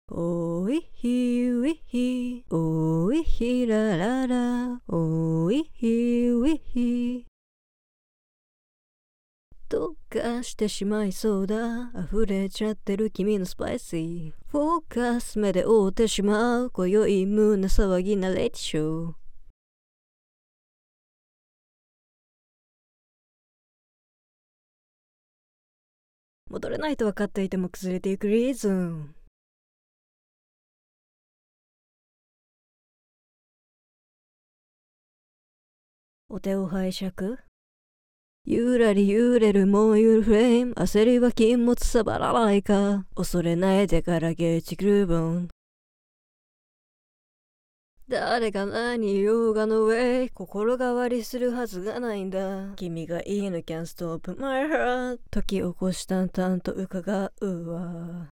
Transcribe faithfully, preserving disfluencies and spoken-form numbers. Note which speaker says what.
Speaker 1: おいひういひ、おいひららら、おいひういひ。どうかしてしまいそうだ、溢れちゃってる君のスパイシー。フォーカス目で追ってしまう、今宵胸騒ぎなレイトショー。戻れないと分かっていても崩れていくリズム。お手を拝借。ゆらり揺れる燃ゆるフレーム、焦りは禁物さばらないか、恐れないでからゲージグルーボン。誰が何言おうがのウェイ、心変わりするはずがないんだ。君がいいの can't stop my heart、 時起こしたんたんと伺うわ。